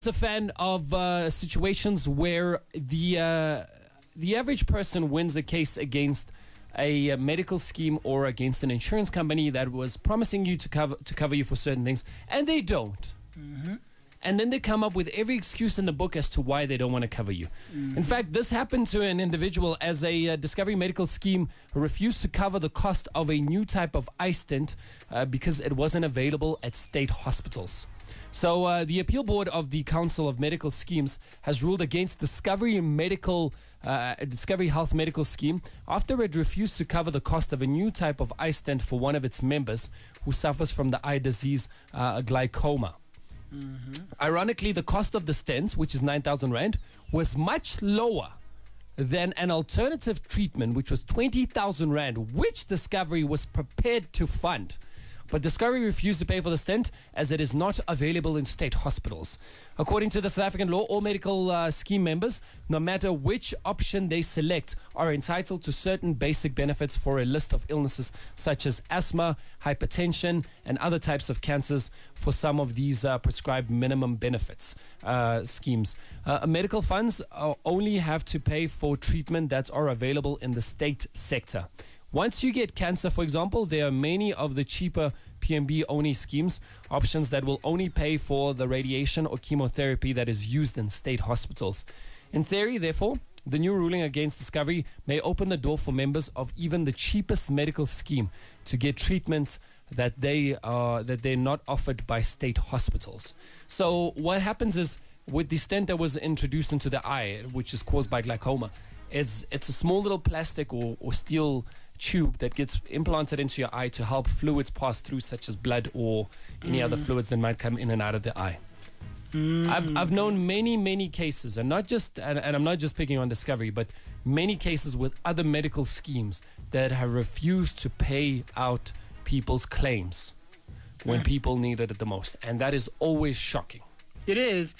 A fan of situations where the average person wins a case against a medical scheme or against an insurance company that was promising you to cover you for certain things, and they don't. Mm-hmm. And then they come up with every excuse in the book as to why they don't want to cover you. Mm-hmm. In fact, this happened to an individual as a Discovery Medical scheme refused to cover the cost of a new type of eye stent because it wasn't available at state hospitals. So the appeal board of the Council of Medical Schemes has ruled against Discovery Health Medical Scheme after it refused to cover the cost of a new type of eye stent for one of its members who suffers from the eye disease glaucoma. Mm-hmm. Ironically, the cost of the stent, which is 9,000 Rand, was much lower than an alternative treatment, which was 20,000 Rand, which Discovery was prepared to fund. But Discovery refused to pay for the stent as it is not available in state hospitals. According to the South African law, all medical scheme members, no matter which option they select, are entitled to certain basic benefits for a list of illnesses such as asthma, hypertension, and other types of cancers for some of these prescribed minimum benefits schemes. Medical funds only have to pay for treatment that are available in the state sector. Once you get cancer, for example, there are many of the cheaper PMB-only schemes, options that will only pay for the radiation or chemotherapy that is used in state hospitals. In theory, therefore, the new ruling against Discovery may open the door for members of even the cheapest medical scheme to get treatments that they're not offered by state hospitals. So what happens is, with the stent that was introduced into the eye, which is caused by glaucoma, it's a small little plastic or steel tube that gets implanted into your eye to help fluids pass through, such as blood or any other fluids that might come in and out of the eye. I've known many cases, and I'm not just picking on Discovery, but many cases with other medical schemes that have refused to pay out people's claims when people needed it the most, and that is always shocking. It is.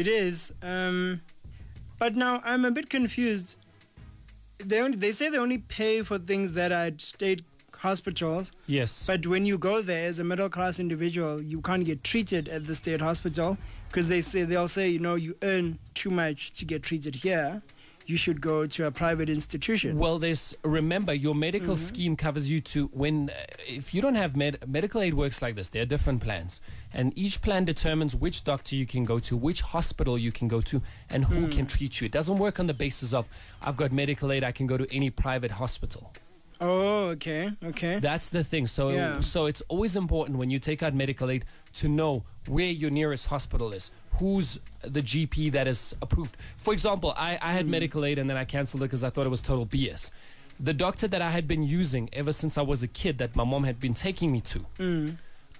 But now I'm a bit confused. They say they only pay for things that are at state hospitals. Yes. But when you go there as a middle class individual, you can't get treated at the state hospital because they'll say, you earn too much to get treated here. You should go to a private institution. Well, remember, your medical scheme covers you if you don't have medical aid works like this. There are different plans, and each plan determines which doctor you can go to, which hospital you can go to, and who can treat you. It doesn't work on the basis of, I've got medical aid, I can go to any private hospital. Oh, okay. That's the thing. So it's always important when you take out medical aid to know where your nearest hospital is, who's the GP that is approved. For example, I had medical aid and then I canceled it because I thought it was total BS. The doctor that I had been using ever since I was a kid, that my mom had been taking me to,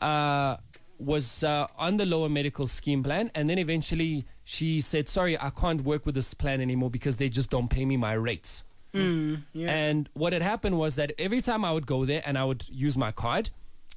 was on the lower medical scheme plan, and then eventually she said, sorry, I can't work with this plan anymore because they just don't pay me my rates. And what had happened was that every time I would go there and I would use my card,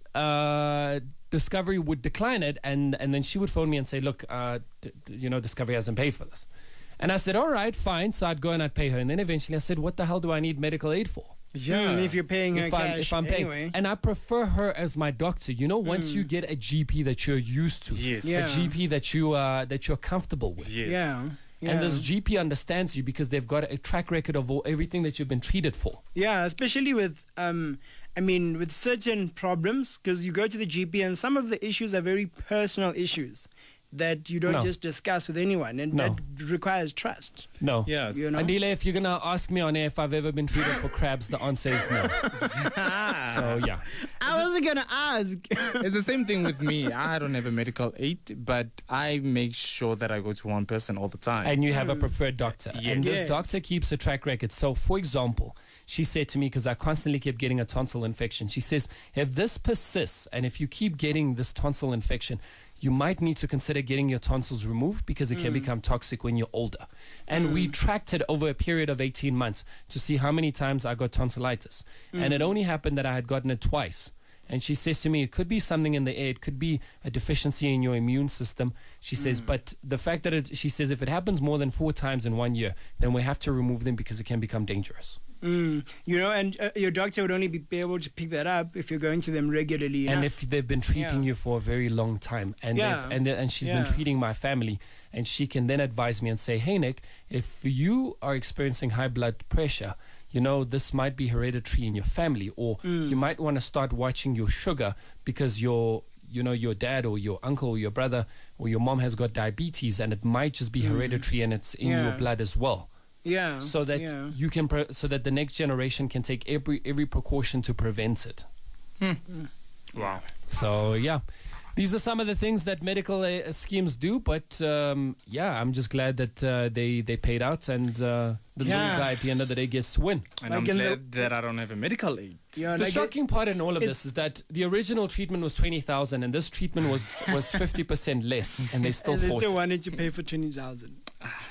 Discovery would decline it, and then she would phone me and say, look, Discovery hasn't paid for this. And I said, all right, fine. So I'd go and I'd pay her. And then eventually I said, what the hell do I need medical aid for? Yeah, if you're paying her cash if I'm paying. anyway. And I prefer her as my doctor. Once you get a GP that you're used to, Yes. Yeah. a GP that you're comfortable with. Yes. Yeah. And this GP understands you because they've got a track record of everything that you've been treated for. Yeah, especially with with certain problems, because you go to the GP and some of the issues are very personal issues that you don't just discuss with anyone, and that requires trust. No. Yes. Andile, if you're going to ask me on air if I've ever been treated for crabs, the answer is no. So, yeah. I wasn't going to ask. It's the same thing with me. I don't have a medical aid, but I make sure that I go to one person all the time. And you have a preferred doctor. Yes. And this Yes. doctor keeps a track record. So, for example, she said to me, because I constantly kept getting a tonsil infection, she says, if this persists and if you keep getting this tonsil infection, you might need to consider getting your tonsils removed because it can become toxic when you're older. And we tracked it over a period of 18 months to see how many times I got tonsillitis. And it only happened that I had gotten it twice. And she says to me, it could be something in the air. It could be a deficiency in your immune system. She says, but the fact that she says if it happens more than 4 times in 1 year, then we have to remove them because it can become dangerous. You know, and your doctor would only be able to pick that up if you're going to them regularly. And if they've been treating you for a very long time, and she's been treating my family, and she can then advise me and say, hey, Nick, if you are experiencing high blood pressure, you know, this might be hereditary in your family, or you might want to start watching your sugar because your dad or your uncle or your brother or your mom has got diabetes, and it might just be hereditary and it's in your blood as well. Yeah. So that you can, so that the next generation can take every precaution to prevent it. Wow. So these are some of the things that medical schemes do. But I'm just glad that they paid out, and the little guy at the end of the day gets to win. And I'm glad that I don't have a medical aid. Yeah, the shocking part in all of this is that the original treatment was 20,000, and this treatment was 50% less, and they still fought. Wanted to pay for 20,000.